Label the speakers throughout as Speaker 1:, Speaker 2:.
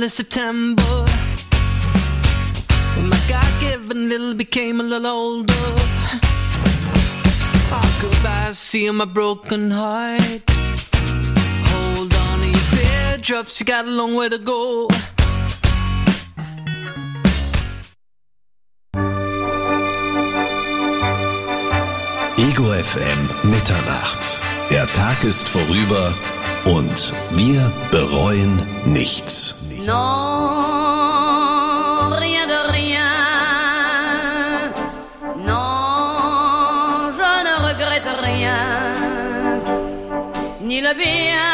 Speaker 1: this September, when my God-given little became a little older. Oh, goodbye, seeing my broken heart. Hold on to your teardrops, you got a long way to go.
Speaker 2: Ego FM Mitternacht. Der Tag ist vorüber und wir bereuen nichts.
Speaker 3: Non, rien de rien. Non, je ne regrette rien. Ni le bien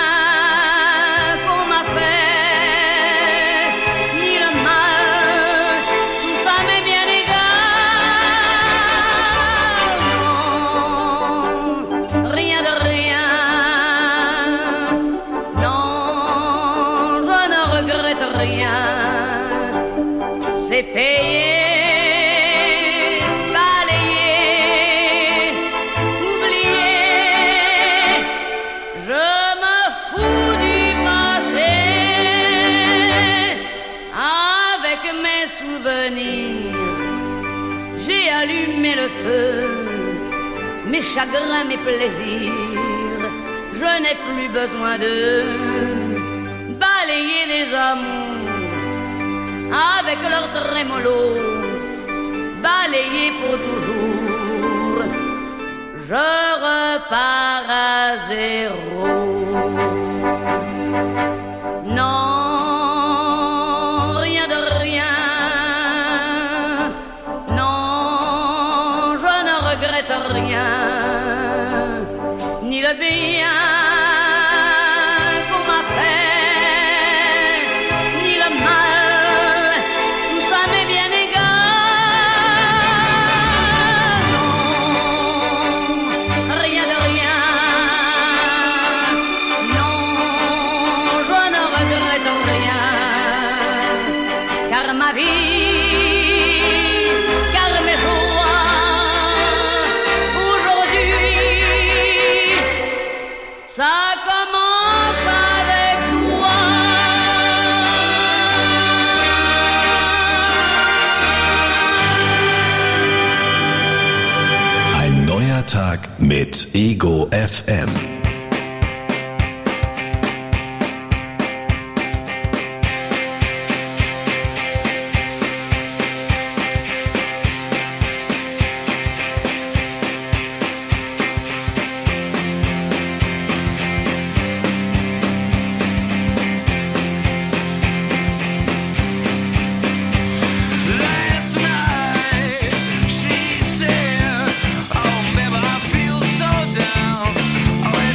Speaker 3: qu'on m'a fait, ni le mal, tout ça m'est bien égal. Non, rien de rien. Non, je ne regrette rien. C'est payé, balayé, oublié. Je me fous du passé. Avec mes souvenirs, j'ai allumé le feu. Mes chagrins, mes plaisirs, je n'ai plus besoin de balayer les amours avec leur trémolo, balayer pour toujours. Je repars à zéro. Non, rien de rien. Non, je ne regrette rien. Ni le bien qu'on m'a fait, ni le mal, tout ça m'est bien égal. Non, rien de rien. Non, je ne regrette rien. Car ma vie, car mes joies, aujourd'hui, ça commence avec toi.
Speaker 2: Ein neuer Tag mit Ego FM.
Speaker 4: Last night she said, "Oh, baby, I feel so down." Oh,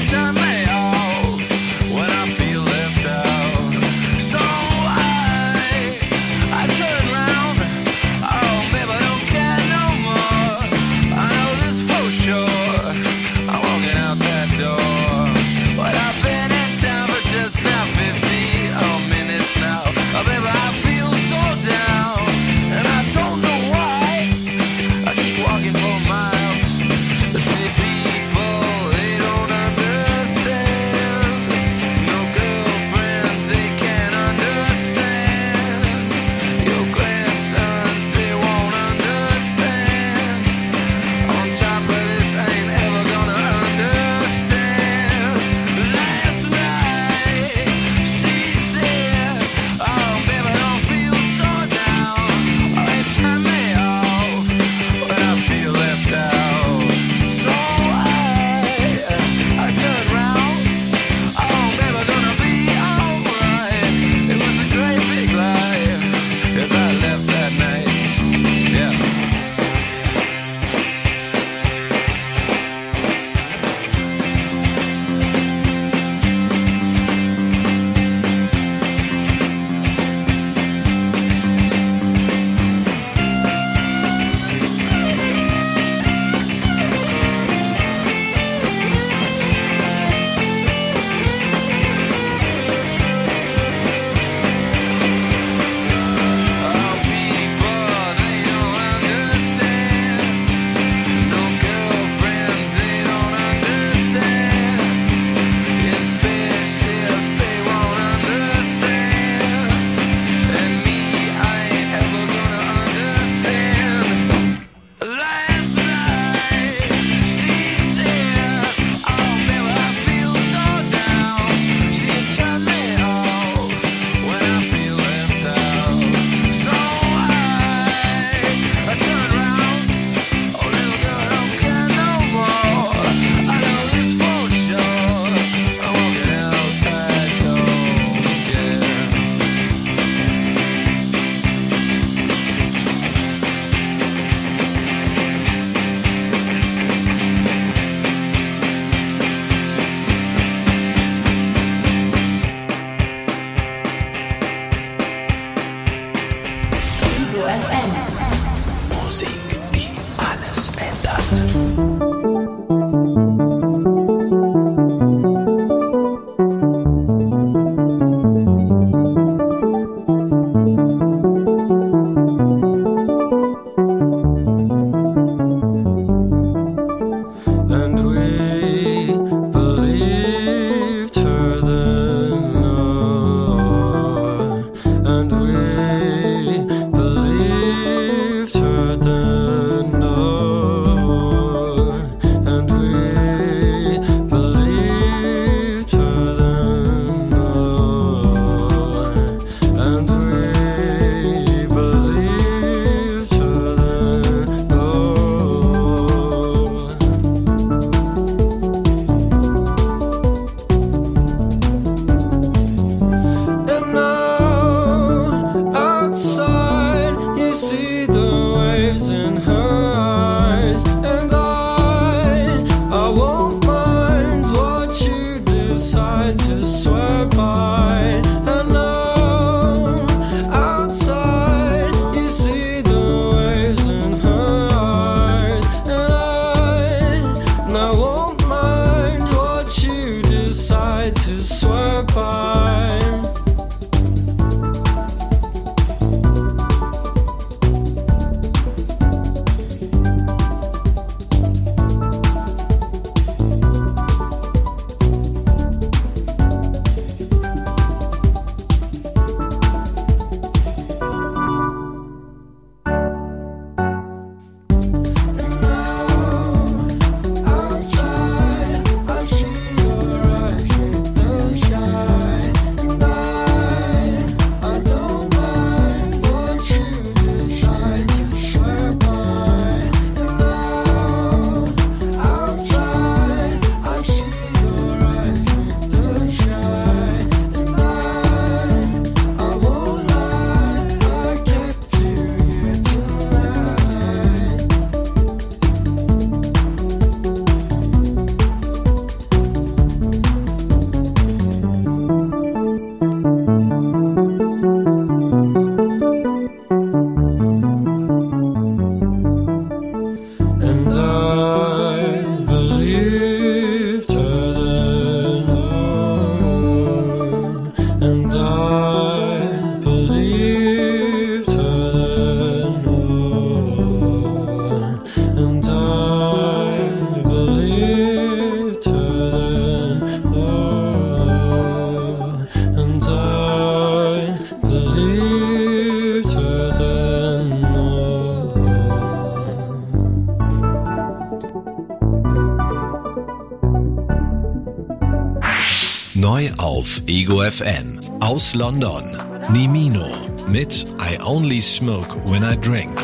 Speaker 2: auf Ego FM. Aus London, Nimino mit I Only Smoke When I Drink.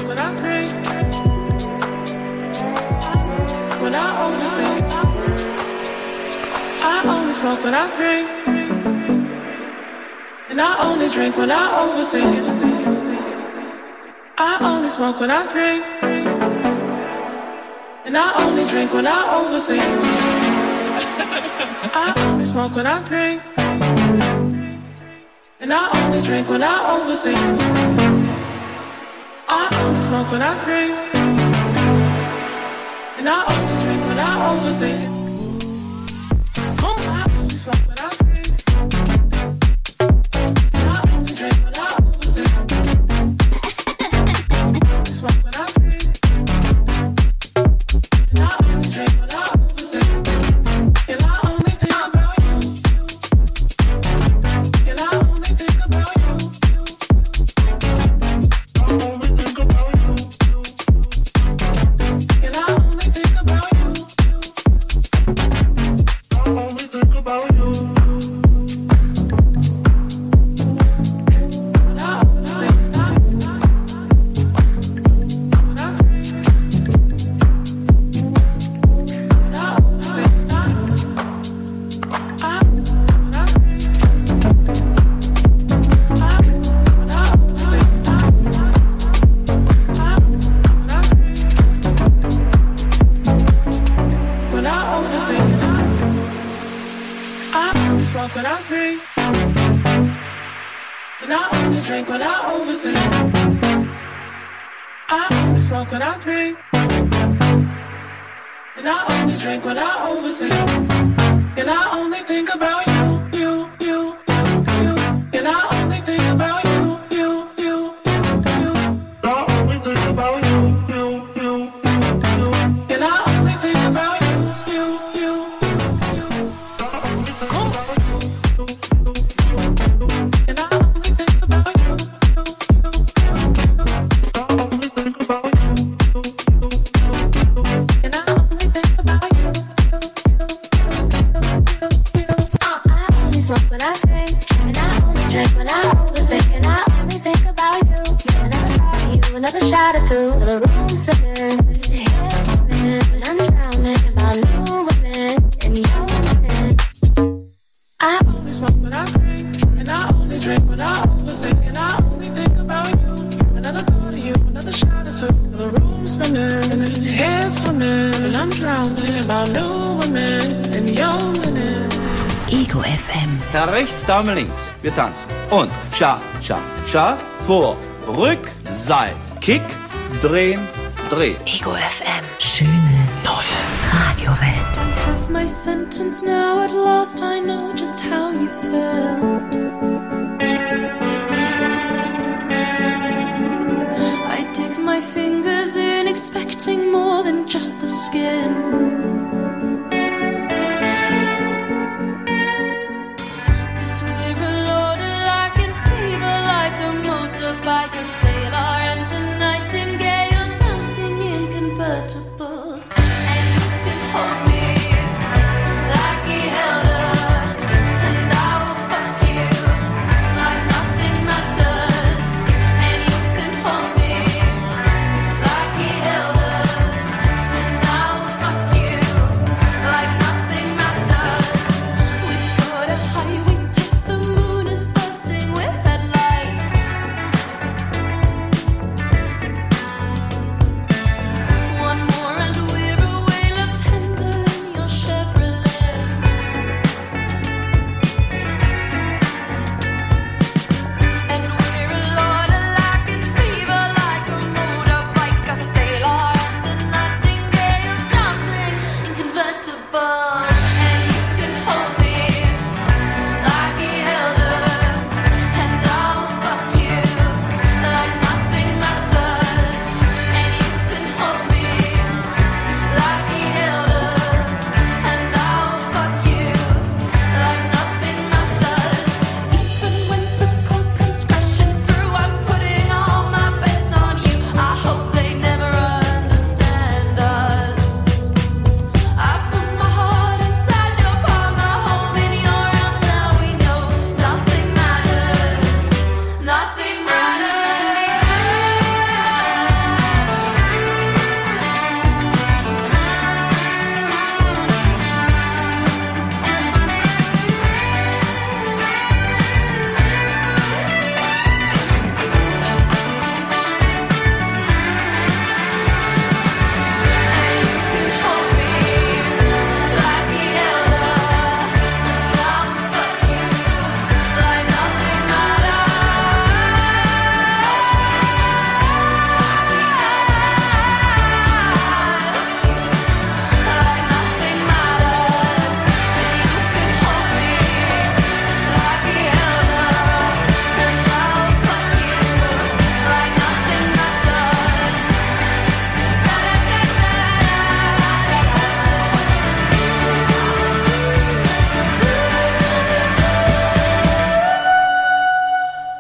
Speaker 5: I only smoke when I drink, and I only drink when I overthink. I only smoke when I drink, and I only drink when I overthink. I only smoke when I drink, and I only drink when I overthink. I only smoke when I drink, and I only drink when I overthink. I only smoke when I drink, and I only drink when I overthink. I smoke when I drink, and I only drink when I overthink. And I only think about you, and I only think about you. I only think about you, and I only think about you. I only think about you. Smoke when I drink, and I only drink when I overthink. I only smoke when I drink, and I only drink when I overthink. And I only think about you, you, you, you, you. And I only think about you, you, you, you, you. I only think about you, you, you, you, you. And I only think about you, you, you, you, you. I only think about you.
Speaker 6: Another shot or two, the room's spinning, head's spinning, and I'm drowning about new women and young women. I
Speaker 5: only smoke when I drink, and I only drink when I overthink, and I only think about you. Another thought of you, another shot or two, the room's spinning, and head's swimming, and I'm drowning about new women and young women.
Speaker 7: Ego FM.
Speaker 8: Herr rechts, Dame links. Wir tanzen. Und Scha, Scha, Scha. Vor, rück, Seil. Kick, drehen, drehen.
Speaker 7: Ego FM. Schöne neue Radiowelt.
Speaker 9: I have my sentence now. At last I know just how you felt. I dig my fingers in, expecting more than just the skin. Like a sailor and a nightingale dancing in convertibles. And you can hold me like he held her, and I will fuck you like nothing matters. And you can hold me like he held her, and I will fuck you.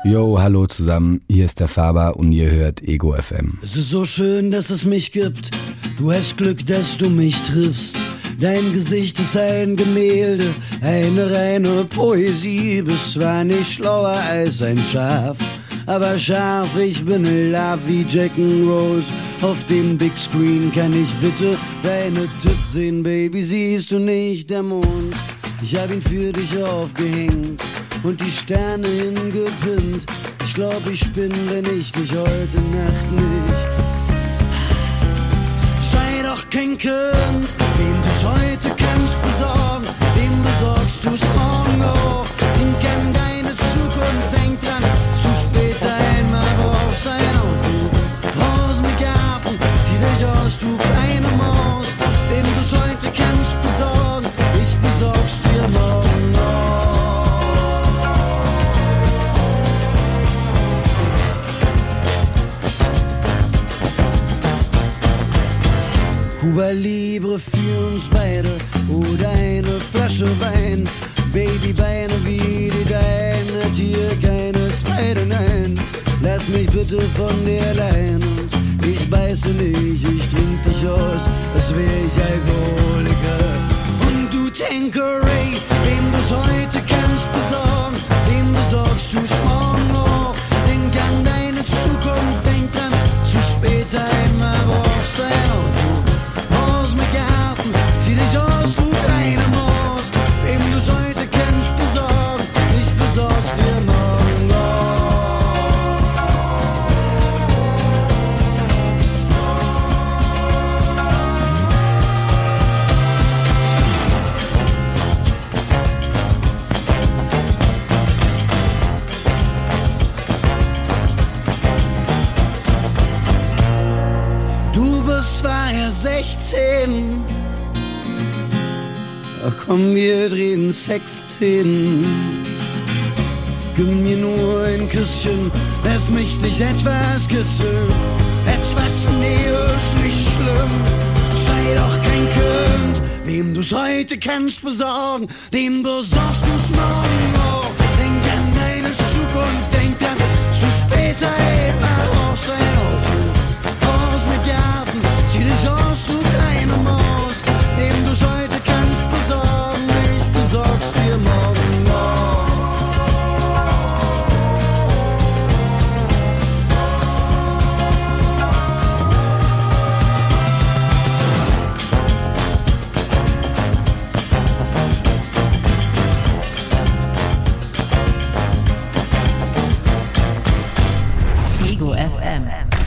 Speaker 10: Yo, hallo zusammen, hier ist der Faber und ihr hört Ego FM.
Speaker 11: Es ist so schön, dass es mich gibt. Du hast Glück, dass du mich triffst. Dein Gesicht ist ein Gemälde, eine reine Poesie. Bist zwar nicht schlauer als ein Schaf, aber scharf, ich bin in Love wie Jack and Rose. Auf dem Big Screen kann ich bitte deine Tits sehen, Baby, siehst du nicht der Mond? Ich hab ihn für dich aufgehängt und die Sterne hingepinnt. Ich glaub, ich spinn, wenn ich dich heute Nacht nicht. Sei doch kein Kind, dem du's heute kannst besorgen, dem besorgst du's morgen auch. Denk an deine Zukunft, denk dran, dass du später einmal brauchst ein Auto. Haus mit Garten, zieh dich aus, du kleine Maus, dem du's heute kannst besorgen, ich besorg's dir morgen auch. Cuba Libre für uns beide oder eine Flasche Wein. Babybeine wie die deinen, hat hier keine zweite, nein. Lass mich bitte von dir allein und ich beiße nicht, ich trink dich aus, als wär ich Alkoholiker. Und du Tanqueray, dem du's heute kannst besorgen, dem besorgst du's morgen auch. Denk an deine Zukunft, denk dran, zu später einmal brauchst du ein Auto. Haus mit Garten, zieh dich aus, du kleine Maus, dem du's heute kannst besorgen, ich besorg's dir morgen auch. Du bist zwar erst 16, ach komm, wir drehen Sexszenen. Gib mir nur ein Küsschen, lass mich dich etwas kitzeln. Etwas Nähe ist nicht schlimm, sei doch kein Kind. Wem du's heute kannst besorgen, dem besorgst du's morgen auch. Denk an deine Zukunft, denk an, zu später einmal brauchst du ein Auto. Haus mit Garten, zieh dich aus, du kleine Maus, dem du's heute kannst besorgen, ich besorg's dir morgen auch.
Speaker 7: Ego FM.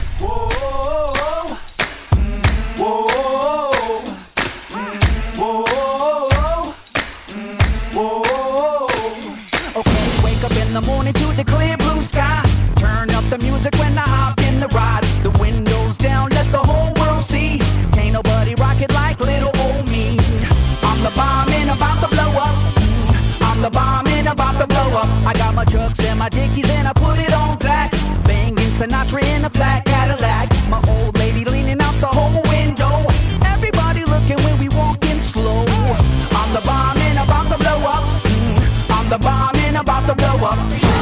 Speaker 12: Okay, wake up in the morning to the clear blue sky. Turn up the music when I hop in the ride. The windows down, let the whole world see. Ain't nobody rock it like little old me. I'm the bomb and about to blow up. I'm the bomb and about to blow up. I got my trucks and my dickies and I put it on black. Banging Sinatra in a flat Cadillac. My old lady leaning out the whole window. Everybody looking when we walking slow. I'm the bomb and about to blow up. I'm the bomb and about to blow up.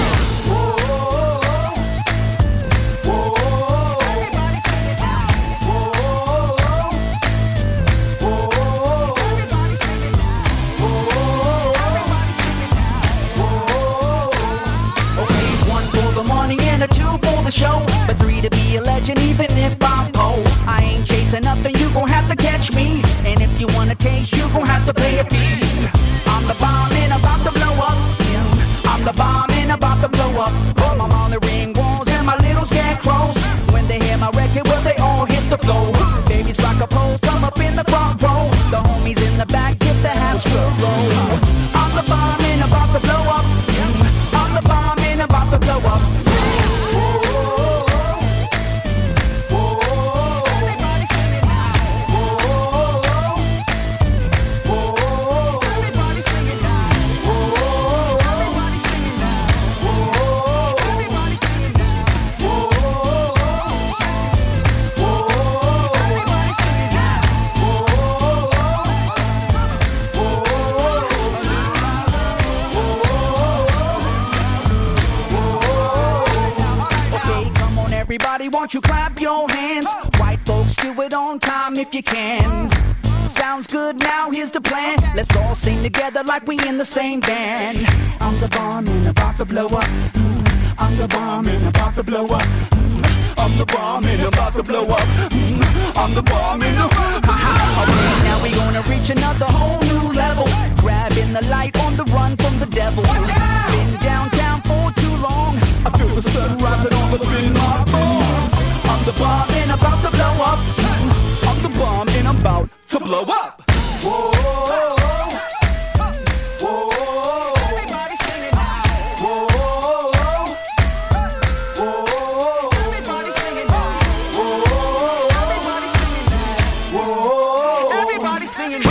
Speaker 12: Okay, one for the money and a two for the show, but three to be a legend even if I'm poor. I ain't chasing nothing, you gon' have to catch me. And if you wanna taste, you gon' have to pay a fee. I'm the bomb and about to blow up. I'm the bomb and about to blow up. I'm on the ring walls and my little scarecrows. When they hear my record, well they all hit the floor. Babies rock a pose, come up in the front row. The homies in the back give the house a roll. I'm the bomb and about to blow up. I'm the bomb and about to blow up. you clap your hands? White folks, do it on time if you can. Sounds good, now here's the plan. Let's all sing together like we in the same band. I'm the bomb and about to blow up. I'm the bomb and about to blow up. I'm the bomb and about to blow up. I'm the bomb and Alright, now we gonna reach another whole new level. Grabbing the light on the run from the devil. Been downtown for too long. I feel the sun rising all up in my bones. I'm the bomb and about to blow up. I'm the bomb and I'm about to blow up. Whoa, whoa, whoa, whoa. Everybody sing it now. Whoa, whoa, whoa. Everybody sing it now. Whoa, everybody sing it now. Whoa, everybody sing it now.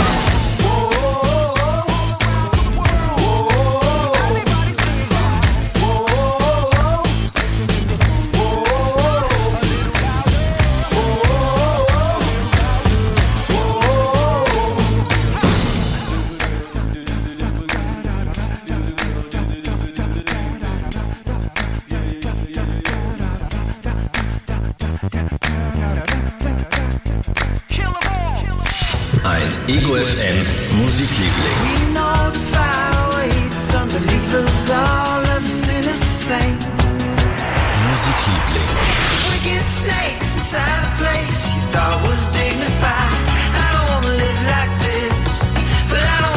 Speaker 2: Ego FM Musikliebling.
Speaker 1: We know the fire waits underneath us, all of the sin is the same.
Speaker 2: Musikliebling.
Speaker 1: Wicked snakes inside a place you thought was dignified. I don't wanna live like this, but I don't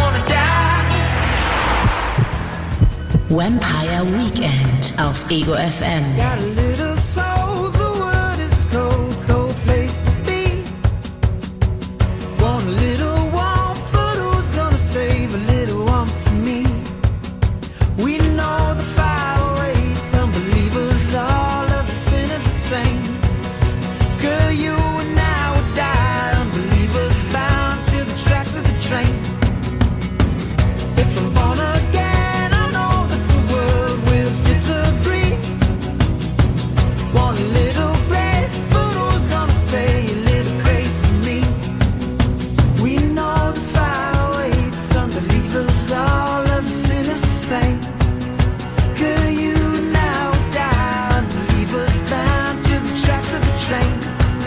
Speaker 1: wanna die.
Speaker 7: Vampire Weekend auf Ego FM.
Speaker 1: Got a little soul, the world is a cold, cold place to be. Want a little warmth, but who's gonna save a little warmth for me? We know the fire waits, unbelievers, all of the sin is the same. Girl, you and I would die, unbelievers bound to the tracks of the train. If I'm born again, I know that the world will disagree. Want a little grace, but who's gonna say a little grace for me? We know the fire waits, unbelievers, all of the sin is the same. Girl, you and I would die, unbelievers bound to the tracks of the train.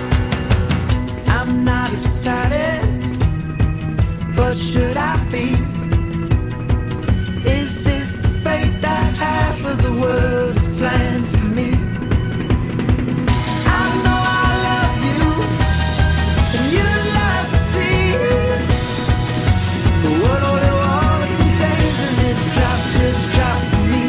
Speaker 1: I'm not excited, but should I be? Is this the fate that half of the world is planned for me? I know I love you, and you love to see. But what only water contains a little drop for me.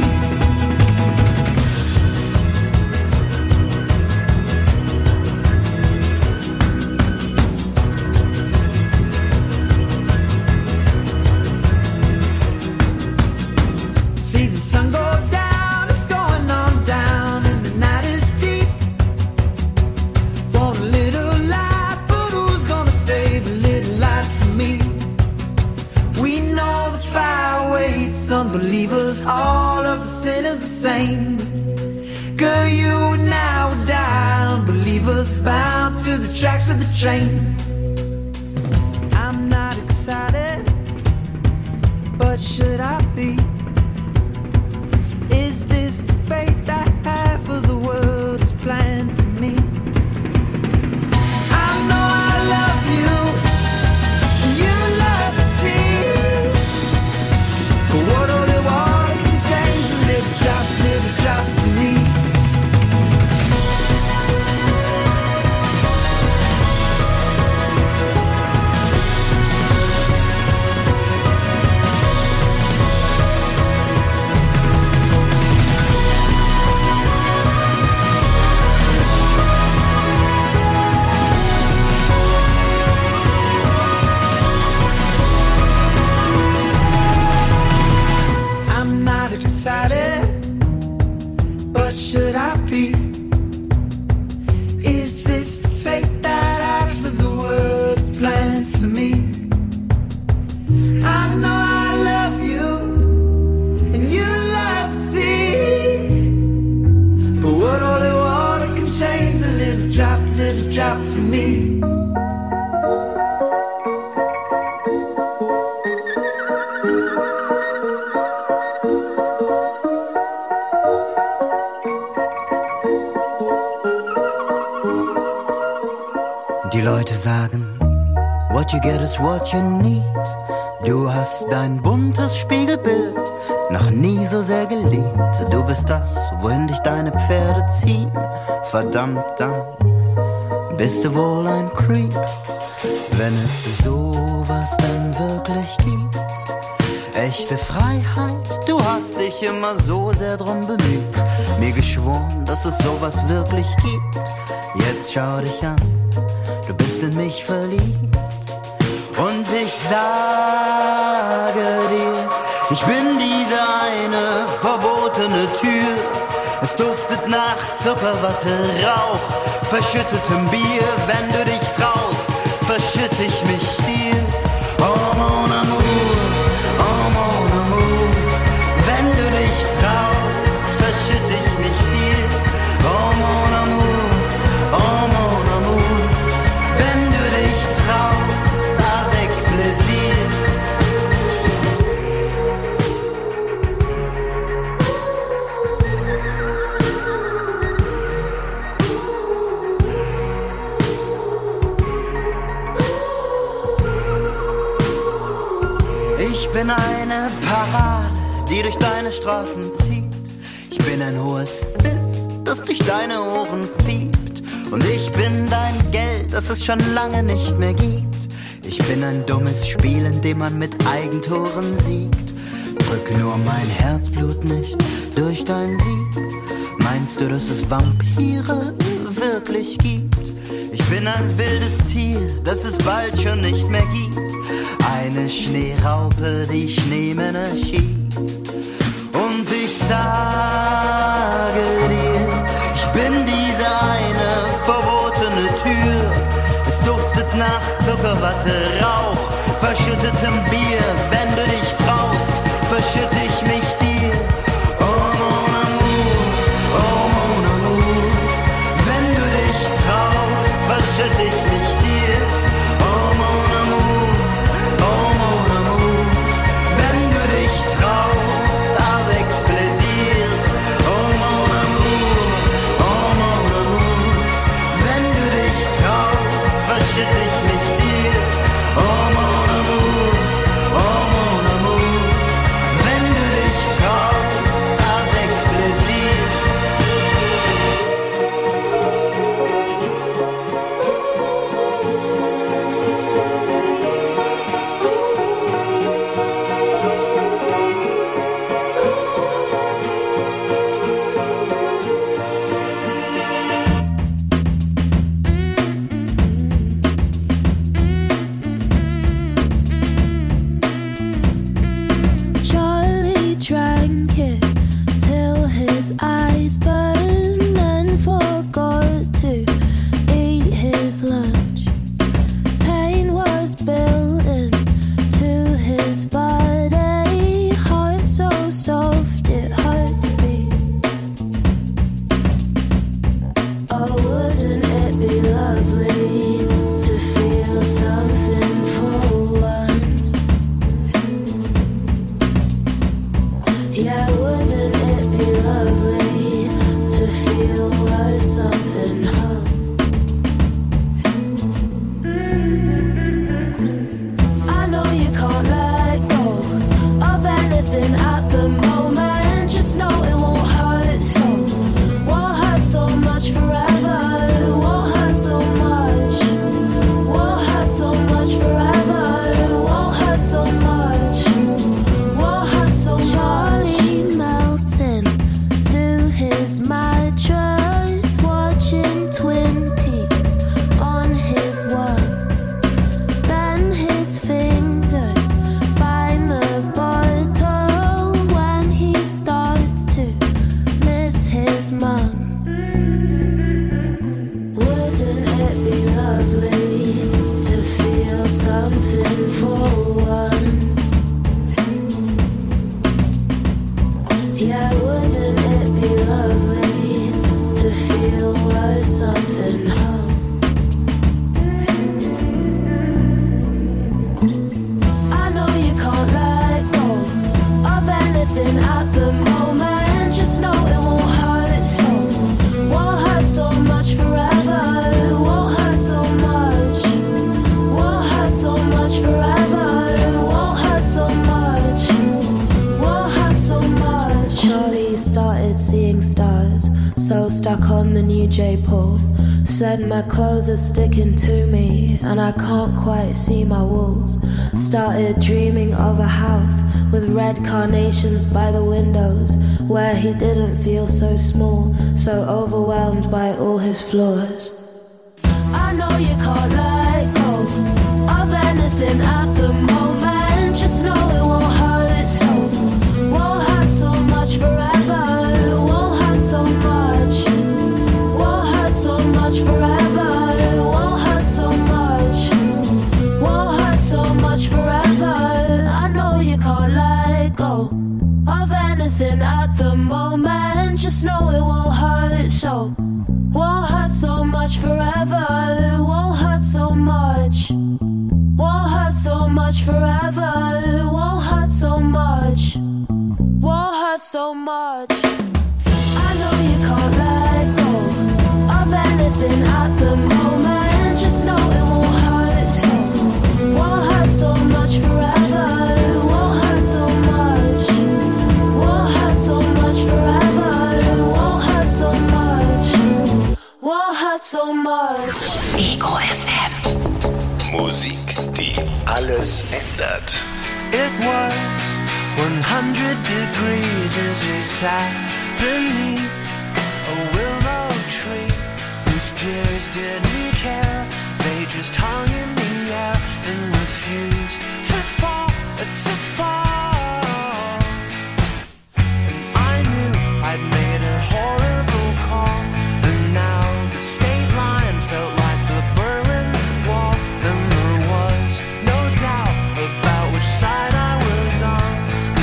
Speaker 1: See the sun go down, it's going on down, and the night is deep. Want a little light, but who's gonna save a little light for me? We know the fire waits, unbelievers, all of the sin is the same. Girl, you and I would die, unbelievers bound to the tracks of the train. I'm not excited, but should I be? Is this the fate that half of the world is planned for me? I know I love you, and you love to see. But what only water contains a little drop for me. I'm not excited, but should I be? Is this the fate that half of the world is planned for me? I know I love you, and you love to see. But what only water contains a little drop for me.
Speaker 11: Die Leute sagen, what you get is what you need. Du hast dein buntes Spiegelbild noch nie so sehr geliebt. Du bist das, wohin dich deine Pferde ziehen. Verdammt, dann bist du wohl ein Creep. Wenn es sowas denn wirklich gibt. Echte Freiheit, du hast dich immer so sehr drum bemüht. Mir geschworen, dass es sowas wirklich gibt. Jetzt schau dich an, du bist in mich verliebt. Und ich sage dir, ich bin diese eine verbotene Tür. Es duftet nach Zuckerwatte, Rauch, verschüttetem Bier. Wenn du dich traust, verschütte ich mich dir. Oh mon amour, oh mon amour. Wenn du dich traust, verschütte ich mich dir. Oh mon amour, oh mon amour. Wenn du dich traust, avec plaisir. Ich bin eine Parade, die durch deine Straßen zieht. Ich bin ein hohes Fist, das durch deine Ohren fiebt. Und ich bin dein Geld, das es schon lange nicht mehr gibt. Ich bin ein dummes Spiel, in dem man mit Eigentoren siegt. Drück nur mein Herzblut nicht durch dein Sieg. Meinst du, dass es Vampire wirklich gibt? Ich bin ein wildes Tier, das es bald schon nicht mehr gibt. Eine Schneeraupe, die Schneemänner schiebt. Und ich sage dir, ich bin diese eine verbotene Tür. Es duftet nach Zuckerwatte, Rauch, verschüttetem Bier. Wenn du dich traust, verschütte ich mich dir. Oh mon amour, oh mon amour. Wenn du dich traust, verschütte ich mich dir. Oh mon amour, oh mon amour. Wenn du dich traust, avec plaisir. Oh mon amour, oh mon amour. Wenn du dich traust, verschütte ich mich dir. Oh mon amour, oh mon amour. Wenn du dich traust, avec plaisir.
Speaker 6: Charlie drank it till his eyes burned and forgot to eat his lunch. Pain was built into his body, heart so soft it hurt to beat. Oh, wouldn't it be lovely to feel something for once? Yeah, wouldn't it be lovely to feel worth something, huh? I know you can't let go of anything at the moment. Just know it won't hurt so. Won't hurt so much forever. Won't hurt so much. Won't hurt so much forever. Won't hurt so much. Won't hurt so much. Charlie melting to his mattress, watching Twin Peaks on his ones. Then his fingers find the bottle when he starts to miss his mum. Wouldn't it be lovely to feel something for once? Yeah, wouldn't it be lovely to feel worth something, huh? I know you can't let go of anything at the moment. Just know it won't hurt so. Won't hurt so much forever. Won't hurt so much. seeing stars, so stuck on the new J-pole. Said my clothes are sticking to me, and I can't quite see my walls. Started dreaming of a house with red carnations by the windows, where he didn't feel so small, so overwhelmed by all his flaws. I know you can't let go of anything at the moment. Just know it won't hurt so, won't hurt so much forever. It won't hurt so much, won't hurt so much forever. It won't hurt so much, won't hurt so much forever. I know you can't let go of anything at the moment. Just know it won't hurt so, won't hurt so much forever. It won't hurt so much, won't hurt so much forever. It won't hurt so much, won't hurt so much. I know you can't let go of anything at the moment. Just know it won't hurt so, won't hurt so much forever. It won't hurt so much, won't hurt so much forever. It won't hurt so much, won't hurt so much.
Speaker 7: Ego FM.
Speaker 2: Musik, die alles ändert.
Speaker 4: It was 100 degrees as we sat beneath a willow tree whose tears didn't care. They just hung in the air and refused to fall, to fall. And I knew I'd made a horrible call, and now the state line felt like the Berlin Wall, and there was no doubt about which side I was on.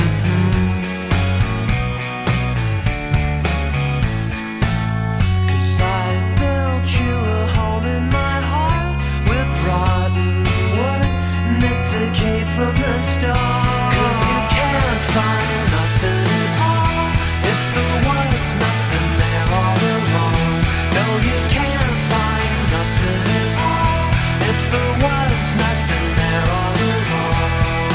Speaker 4: Cause I built you a home in my heart with rotten wood, knit decay from the start. Cause you can't find nothing at all if there was nothing there all along. No, you can't find nothing at all if there was nothing there all along.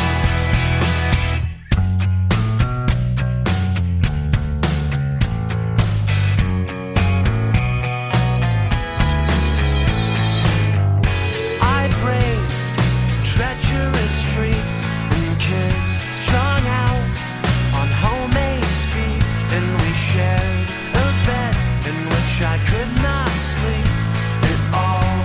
Speaker 4: I braved treacherous streets and kids strung out on homemade speed, and we shared a bed in which I could not sleep at all.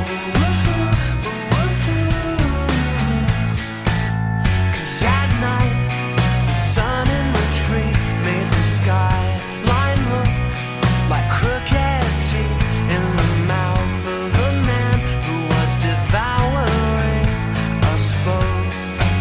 Speaker 4: Cause at night the sun in retreat made the skyline look like crooked teeth in the mouth of a man who was devouring us both.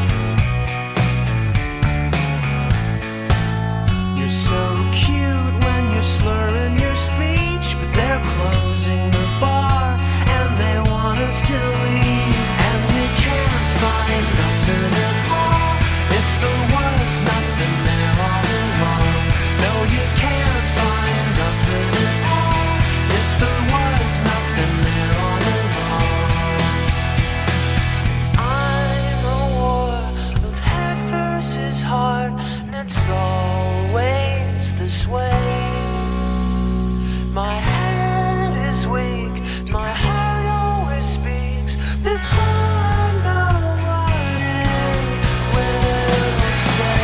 Speaker 4: You're so cute when you're slurring your speech, but they're closing the bar and they want us to leave. And we can't find nothing at all if there was nothing there all along. No, you can't find nothing at all if there was nothing there all along. I'm a war of head versus heart, and it's always this way. My head is weak, my heart always speaks before I know what it will say.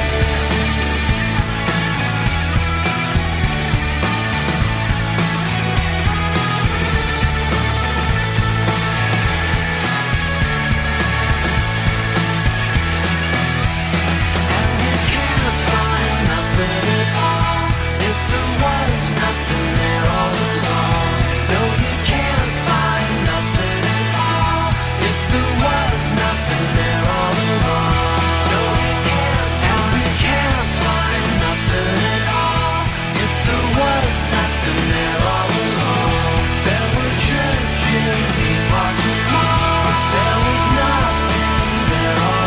Speaker 4: And you can't find nothing at all if there was nothing there all along. No, you can't find nothing at all if there was nothing there all along. No, you can't. And we can't find nothing at all if there was nothing there all along. There were churches, parks and malls, but there was nothing there all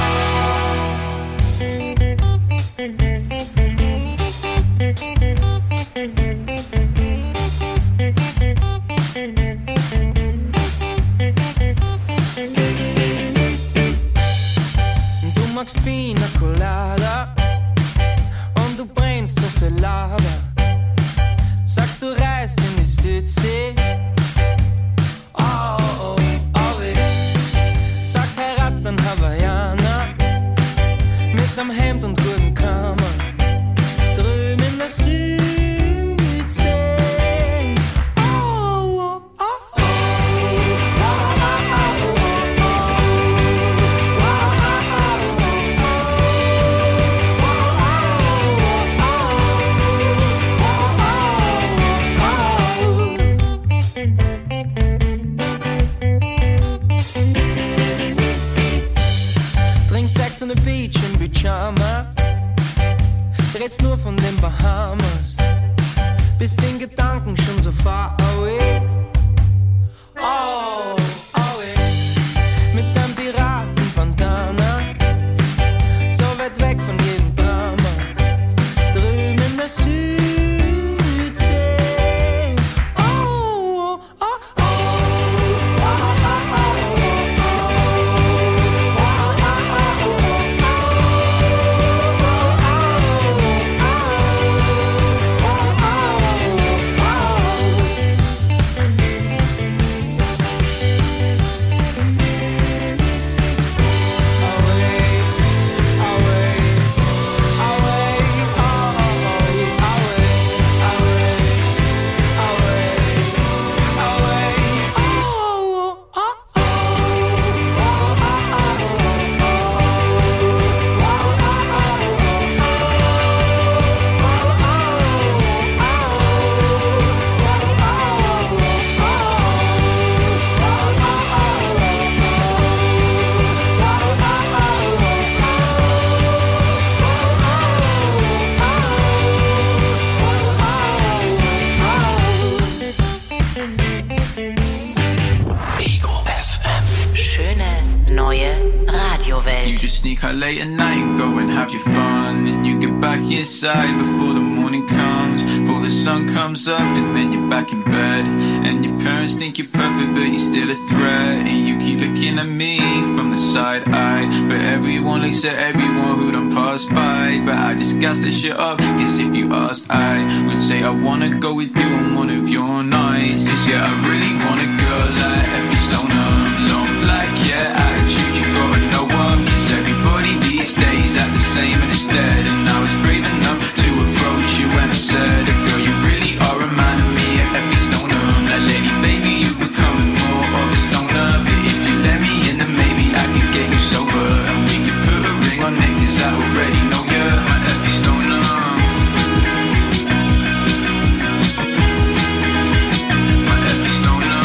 Speaker 13: Du magst Pina Colada und du brennst so viel Lava. Südsee. Oh, ich sagst heirat's dann Hawaiianer mit nem Hemd und guten Kammer drüben in der Südsee. On the beach in Pyjama, redst nur von den Bahamas, bist in Gedanken schon so far away. Oh, away, mit deinem Piraten-Bandana, so weit weg von jedem Drama, drüben in der Südsee. Oh, oh, oh.
Speaker 14: Sneak out late at night, go and have your fun. Then you get back inside before the morning comes, before the sun comes up, and then you're back in bed. And your parents think you're perfect, but you're still a threat. And you keep looking at me from the side eye, but everyone looks at everyone who done passed by. But I just gas that shit up, cause if you asked, I would say I wanna go with you on one of your nights. Cause yeah, I really want a girl like every stoner, long black, yeah, attitude, you gotta know one. Everybody these days act the same and instead. And I was brave enough to approach you and I said, girl, you really are reminding me of every stoner. Like lady, baby, you becoming more of a stoner. But if you let me in, then maybe I could get you sober, and we could put a ring on it, cause I already know you're my every stoner. My every stoner.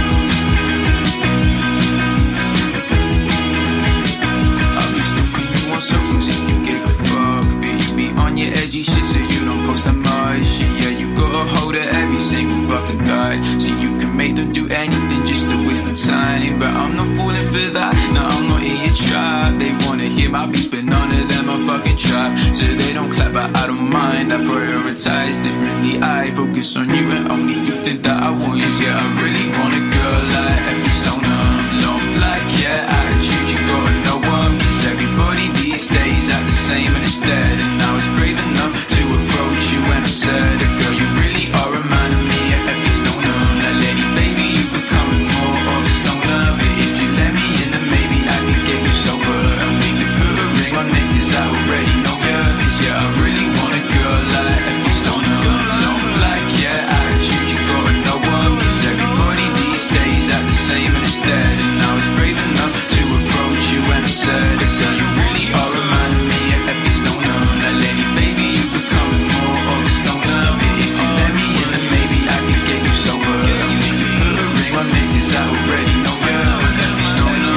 Speaker 14: Socials if you give a fuck, but you be on your edgy shit so you don't post that much shit. Yeah, you got a hold of every single fucking guy, so you can make them do anything just to waste the time. But I'm not falling for that, no, I'm not in your trap. They wanna hear my beats, but none of them are fucking trap, so they don't clap, but I don't mind. I prioritize differently, I focus on you and only you think that I want you. Cause yeah, I really want a girl like every stoner, long black, yeah, attitude, you gotta know one. Cause everybody these days act the same and instead. And I was brave enough to approach you and I said, girl, you really are reminding me of every stoner. Like lady, baby, you becoming more of a stoner. But if you let me in, then maybe I could get you sober, and we could put a ring on it, cause I already know ya. Cause yeah, I really want a girl like every stoner, long black, yeah, attitude, you gotta know one. Cause everybody these days act the same and instead. And I was brave enough to approach you and I said, girl, you really are reminding me of every stoner. Like lady, baby, you becoming more of a stoner. But if you let me in, then maybe I could get you sober, and we could put a ring on it, cause I already know ya. Every stoner.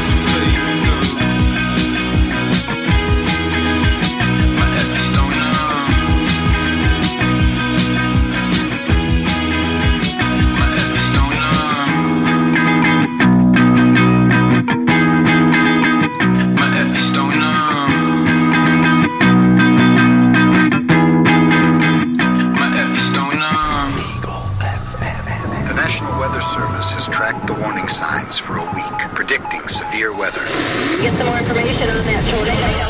Speaker 14: My every stoner. My every stoner. My every stoner. My every stoner.
Speaker 15: The National Weather Service has tracked the warning signs for a week, predicting severe weather.
Speaker 16: Get some more information on that tornado.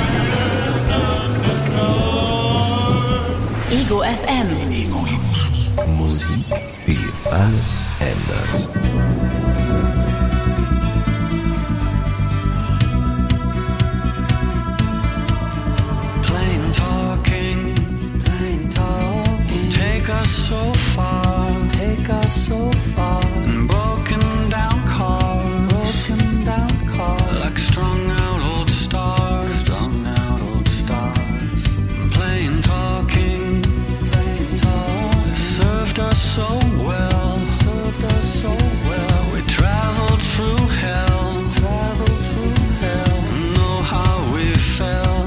Speaker 7: Ego FM.
Speaker 2: Musik, die
Speaker 17: alles ändert.
Speaker 18: Plain talking, take us so far, and broken down cars, like strung out old stars, plain talking, served us so well, we traveled through hell, know how we fell,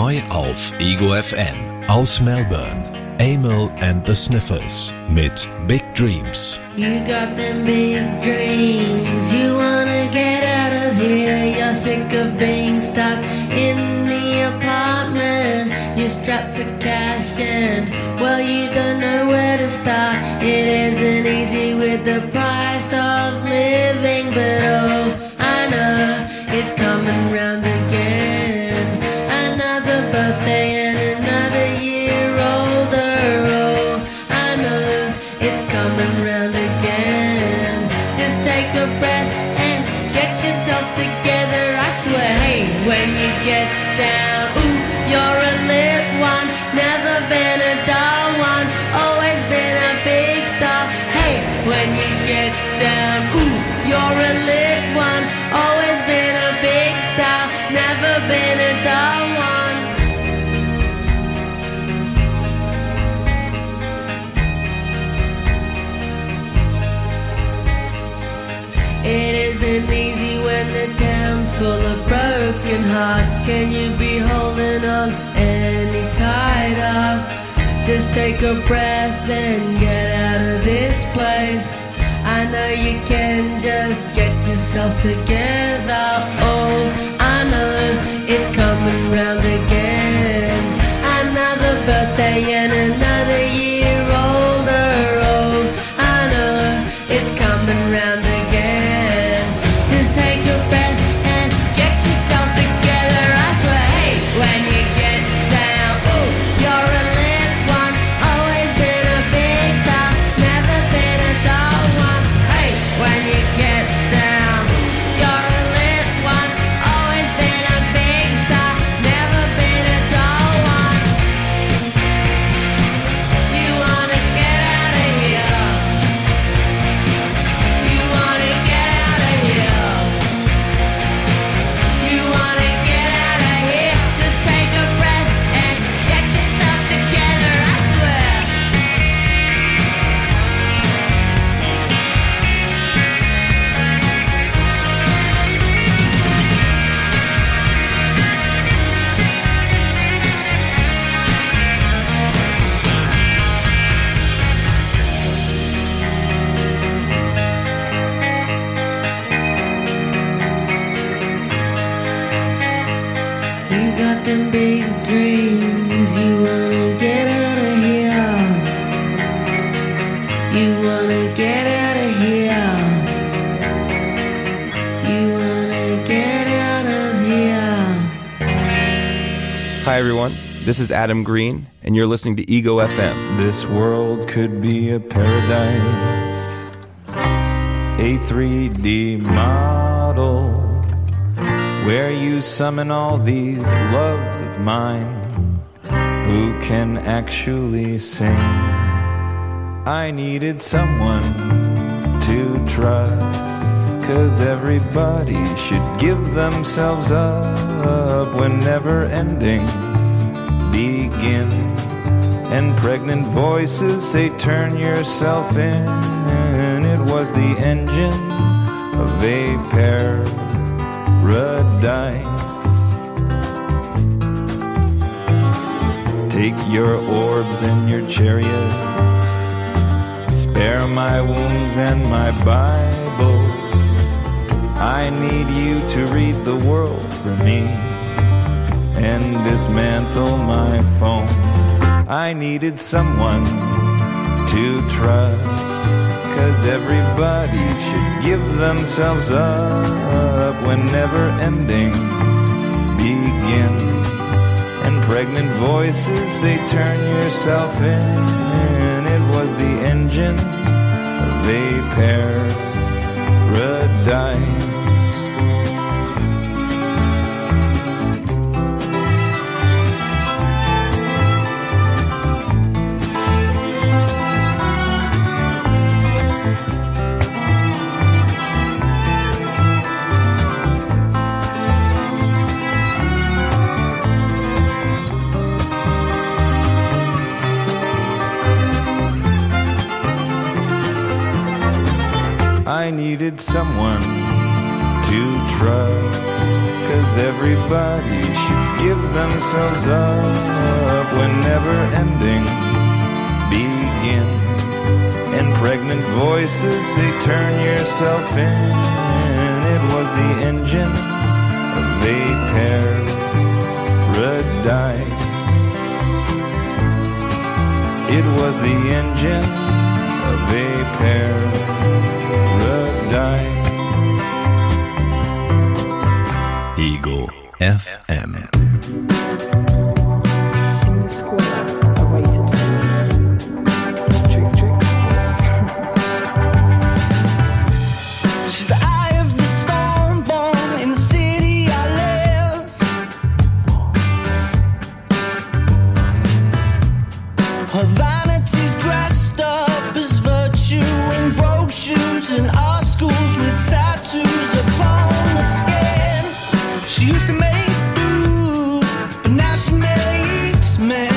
Speaker 2: Neu auf Ego FM. Aus Melbourne, Amyl and the Sniffers mit Big Dreams.
Speaker 9: You got them big dreams, you wanna get out of here. You're sick of being stuck in the apartment. You're strapped for cash and, well, you don't know where to start. It isn't easy with the price of living, but oh, I know it's coming round again. Another birthday and another year older. Oh, I know it's coming round again. Just take a breath and get yourself together. I swear, hey, when you get down, ooh, you're a lit one. Never been a dull one, always been a big star. Hey, when you get down, ooh, you're a lit one. Always been a big star, never been a dull one. It isn't easy when the town's full of broken hearts. Can you be holding on any tighter? Just take a breath and get out of this place. I know you can, just get yourself together. Oh, I know it's coming round again. Another birthday and another year older. Oh, I know it's coming round again. Just take a breath and get yourself together. I swear, hey, when you get down, ooh, you're a lit one. Always been a big star, never been a dull one. Hey, when you get down, you're a lit one. Always been a big star, never been a dull one. You wanna get out of here. You wanna get out of here. You wanna get out of here. Just take a breath and get yourself together. I swear. You got them big dreams, you wanna get out of here. You wanna get out of here. You wanna get out of here.
Speaker 19: Hi, everyone. This is Adam Green, and you're listening to Ego FM.
Speaker 20: This world could be a paradise, a 3D model, where you summon all these loves of mine who can actually sing. I needed someone to trust, 'cause everybody should give themselves up when never endings begin. And pregnant voices say turn yourself in. It was the engine of a paradise. Take your orbs and your chariots, spare my wounds and my Bibles. I need you to read the world for me and dismantle my phone. I needed someone to trust, 'cause everybody should give themselves up when never endings begin. And pregnant voices say turn yourself in. It was the engine of a paradise. I needed someone to to trust, 'cause everybody should give themselves up when never endings begin. And pregnant voices say turn yourself in. It was the engine of a paradise. It was the engine of a paradise.
Speaker 2: Ego FM.
Speaker 7: In the square, awaited me. Trick, trick.
Speaker 1: She's the eye of the storm, born in the city I live. Her vanity's dressed up as virtue in broke shoes and art schools with tattoos upon the skin. She used to make do, but now she makes men.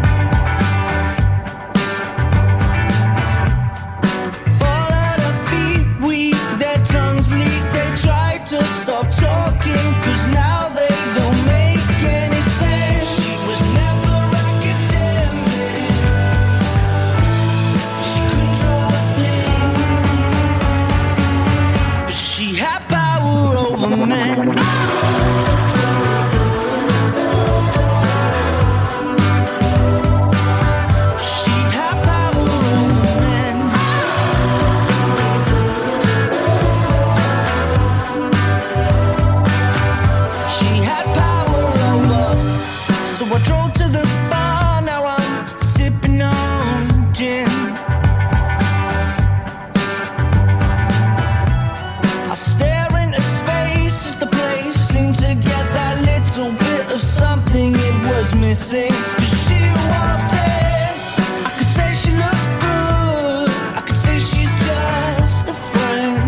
Speaker 1: Fall at her feet, weak, their tongues leak. They try to stop talking, 'cause now they don't make any sense. She was never academic. She couldn't draw a thing, but she had power over men. She had power over men. She had power over. So I drove to the bar, now I'm sipping on gin. I stare into space as the place seemed to get that little bit of something it was missing. 'Cause she walked in, I could say she looked good, I could say she's just a friend.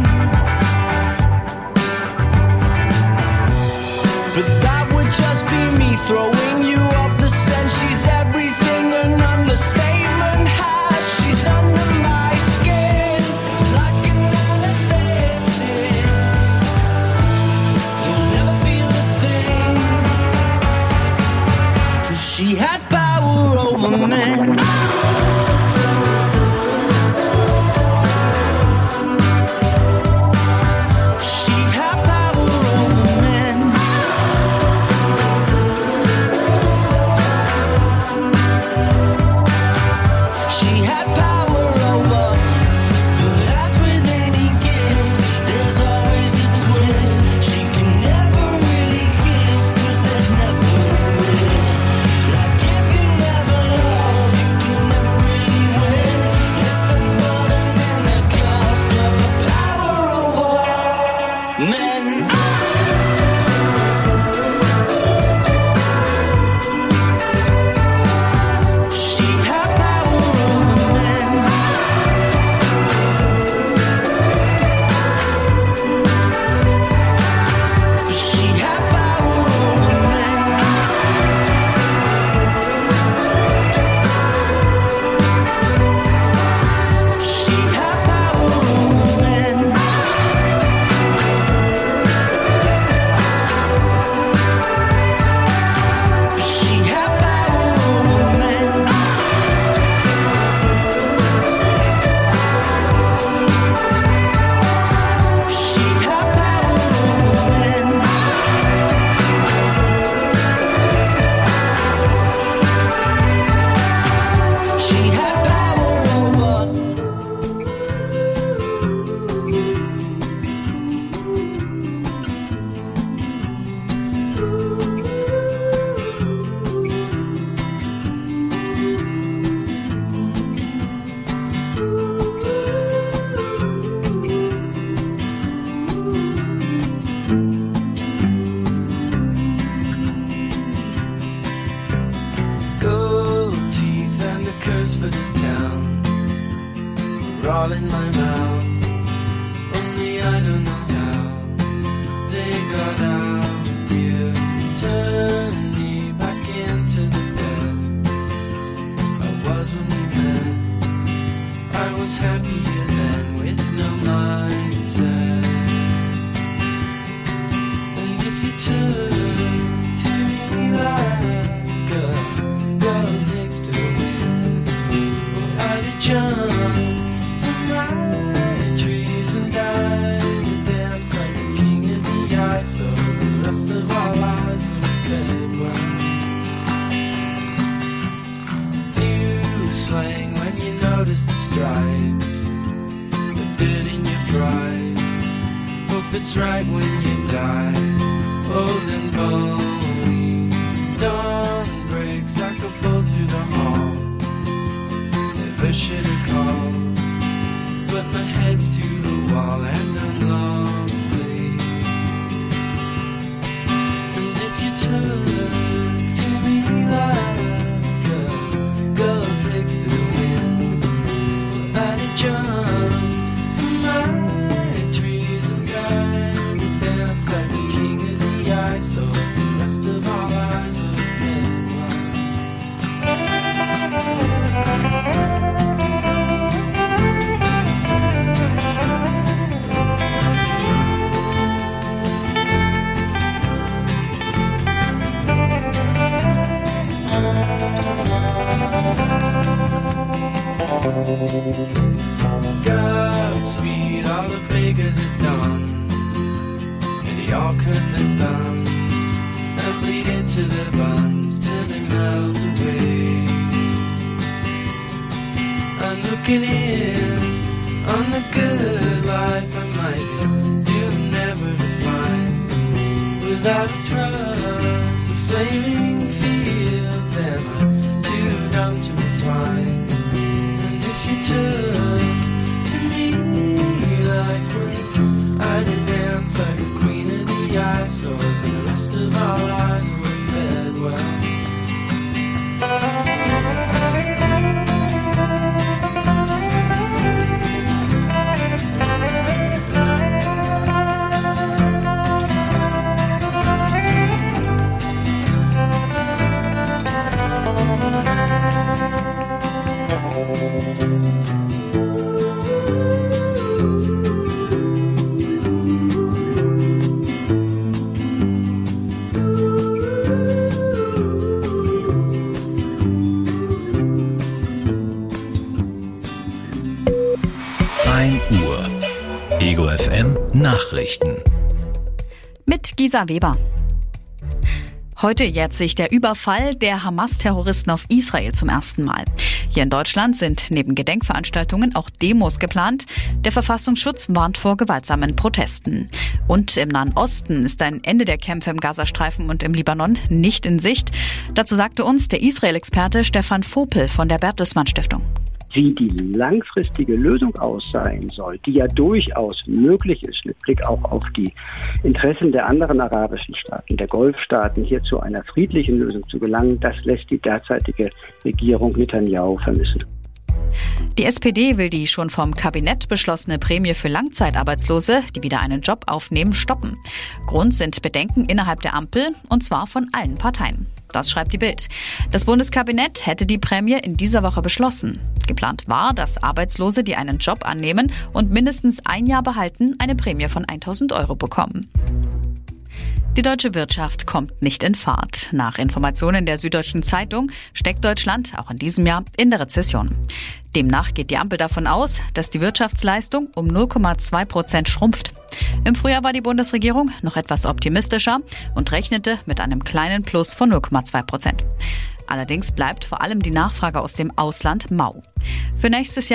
Speaker 1: But that would just be me throwing you off the scent. She's everything an understatement has. She's under my skin like an anesthetic. You'll never feel a thing, 'cause she had power over men. She had power over men. She had power over. But as with any gift, there's always a twist. She can never really kiss, 'cause there's never a risk. Like if you never lost, you can never really win. It's the burden and the cost of a power over men. She had power over men. She had power over men. She had power over men. She had power over men. She had power over men. She had power over.
Speaker 13: Gold teeth and a curse for this town are all in my mouth. Only I don't know how they got out. You turn me back into the bed I was when we met. I was happier then with no mindset. turn to me like a girl takes to the wind, or I'd have jumped from my trees and died and danced like a king in the ice, so the rest of our lives would have fed well. You slang when you notice the stripes, the dirt in your fries. Hope it's right when you die, old and bony. Dawn breaks like a bolt through the hall. Never should have called, but my head's to the wall and I'm lonely. And if you turn to me like a girl takes to the wind, well, I'd have jumped from my trees and died and danced like a king in the ice, so the rest of our lives would have been Godspeed, all the beggars are done, and they all cut their thumbs and bleed into their buns till they melt away. I'm looking in on the good life I might do never to find without trust, the flaming fields and I'm too dumb to find. And if you turn to me like one, I'd dance like a queen of the ice, so as the rest of our lives were fed well.
Speaker 2: Ego FM Nachrichten.
Speaker 21: Mit Gisa Weber. Heute jährt sich der Überfall der Hamas-Terroristen auf Israel zum ersten Mal. Hier in Deutschland sind neben Gedenkveranstaltungen auch Demos geplant. Der Verfassungsschutz warnt vor gewaltsamen Protesten. Und im Nahen Osten ist ein Ende der Kämpfe im Gazastreifen und im Libanon nicht in Sicht. Dazu sagte uns der Israel-Experte Stefan Vopel von der Bertelsmann Stiftung.
Speaker 22: Wie die langfristige Lösung aussehen soll, die ja durchaus möglich ist, mit Blick auch auf die Interessen der anderen arabischen Staaten, der Golfstaaten, hier zu einer friedlichen Lösung zu gelangen, das lässt die derzeitige Regierung Netanyahu vermissen.
Speaker 21: Die SPD will die schon vom Kabinett beschlossene Prämie für Langzeitarbeitslose, die wieder einen Job aufnehmen, stoppen. Grund sind Bedenken innerhalb der Ampel, und zwar von allen Parteien. Das schreibt die Bild. Das Bundeskabinett hätte die Prämie in dieser Woche beschlossen. Geplant war, dass Arbeitslose, die einen Job annehmen und mindestens ein Jahr behalten, eine Prämie von 1.000 € bekommen. Die deutsche Wirtschaft kommt nicht in Fahrt. Nach Informationen der Süddeutschen Zeitung steckt Deutschland auch in diesem Jahr in der Rezession. Demnach geht die Ampel davon aus, dass die Wirtschaftsleistung um 0,2% schrumpft. Im Frühjahr war die Bundesregierung noch etwas optimistischer und rechnete mit einem kleinen Plus von 0,2%. Allerdings bleibt vor allem die Nachfrage aus dem Ausland mau. Für nächstes Jahr